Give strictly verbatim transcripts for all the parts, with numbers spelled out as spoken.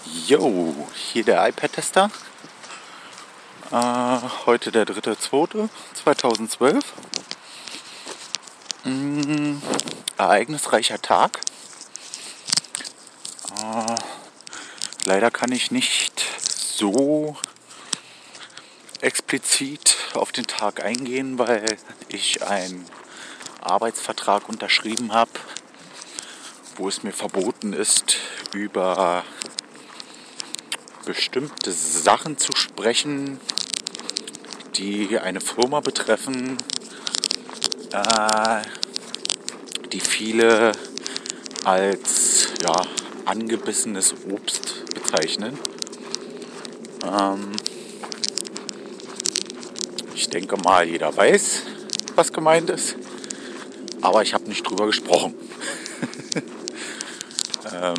Jo, hier der iPad-Tester. Äh, heute der dritte zweite zweitausendzwölf. Mm, ereignisreicher Tag. Äh, leider kann ich nicht so explizit auf den Tag eingehen, weil ich einen Arbeitsvertrag unterschrieben habe, wo es mir verboten ist, über bestimmte Sachen zu sprechen, die eine Firma betreffen, äh, die viele als ja, angebissenes Obst bezeichnen. Ähm, ich denke mal, jeder weiß, was gemeint ist, aber ich habe nicht drüber gesprochen. ähm,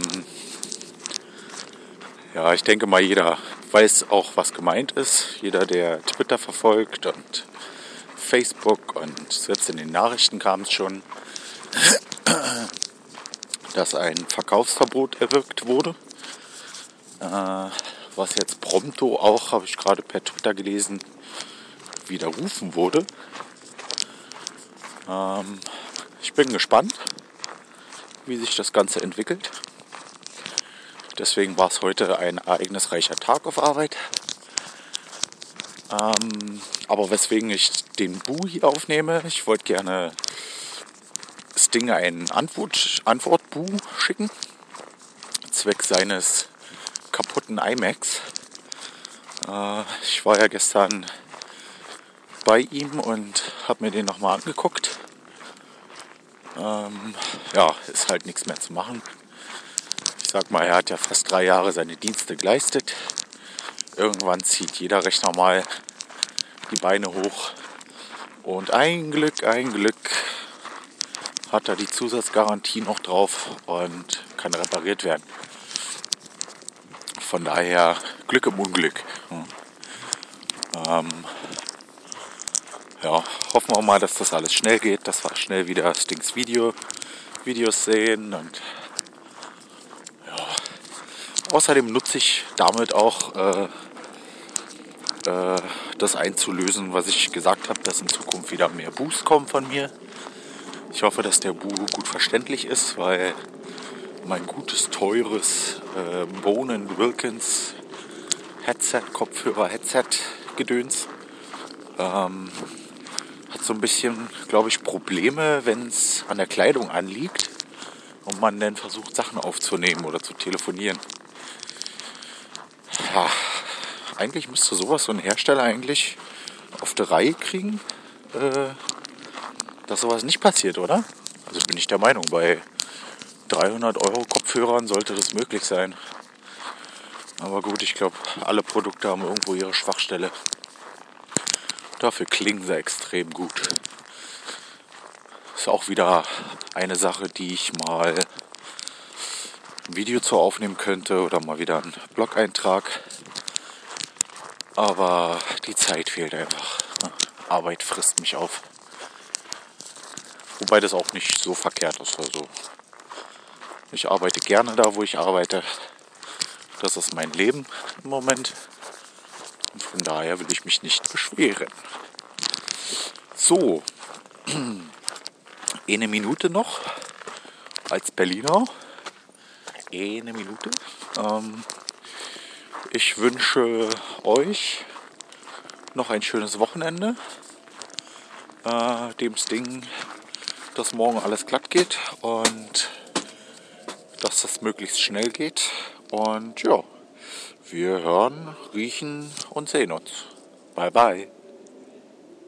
ja, ich denke mal, jeder weiß auch, was gemeint ist. Jeder, der Twitter verfolgt und Facebook, und selbst in den Nachrichten kam es schon, dass ein Verkaufsverbot erwirkt wurde. Äh, was jetzt prompto auch, habe ich gerade per Twitter gelesen, widerrufen wurde. Ähm, ich bin gespannt, wie sich das Ganze entwickelt. Deswegen war es heute ein ereignisreicher Tag auf Arbeit. Ähm, aber weswegen ich den Bu hier aufnehme, ich wollte gerne Sting einen Antwort, Antwort-Bu schicken, zwecks seines kaputten iMacs. Äh, ich war ja gestern bei ihm und habe mir den nochmal angeguckt. Ähm, ja, ist halt nichts mehr zu machen. Ich sag mal, er hat ja fast drei Jahre seine Dienste geleistet. Irgendwann zieht jeder Rechner mal die Beine hoch. Und ein Glück, ein Glück hat er die Zusatzgarantie noch drauf und kann repariert werden. Von daher Glück im Unglück. Hm. Ähm, ja, hoffen wir mal, dass das alles schnell geht, dass wir schnell wieder Stings Video, Videos sehen. Und ja, außerdem nutze ich damit auch äh, äh, das einzulösen, was ich gesagt habe, dass in Zukunft wieder mehr Bus kommen von mir. Ich hoffe, dass der Bu gut verständlich ist, weil mein gutes, teures äh, Bonen Wilkins Headset, Kopfhörer, Headset-Gedöns ähm, hat so ein bisschen, glaube ich, Probleme, wenn es an der Kleidung anliegt und man dann versucht, Sachen aufzunehmen oder zu telefonieren. Ja, eigentlich müsste sowas so ein Hersteller eigentlich auf die Reihe kriegen, äh, dass sowas nicht passiert, oder? Also bin ich der Meinung, bei dreihundert Euro Kopfhörern sollte das möglich sein. Aber gut, ich glaube, alle Produkte haben irgendwo ihre Schwachstelle. Dafür klingen sie extrem gut. Ist auch wieder eine Sache, die ich mal ein Video zu aufnehmen könnte oder mal wieder einen Blog-Eintrag. Aber die Zeit fehlt einfach. Arbeit frisst mich auf. Wobei das auch nicht so verkehrt ist. Also ich arbeite gerne da, wo ich arbeite. Das ist mein Leben im Moment. Und von daher will ich mich nicht beschweren. So, eine Minute noch als Berliner. Eine Minute. Ähm, ich wünsche euch noch ein schönes Wochenende. Äh, dem Sting, dass morgen alles glatt geht und dass das möglichst schnell geht. Und ja, wir hören, riechen und sehen uns. Bye bye.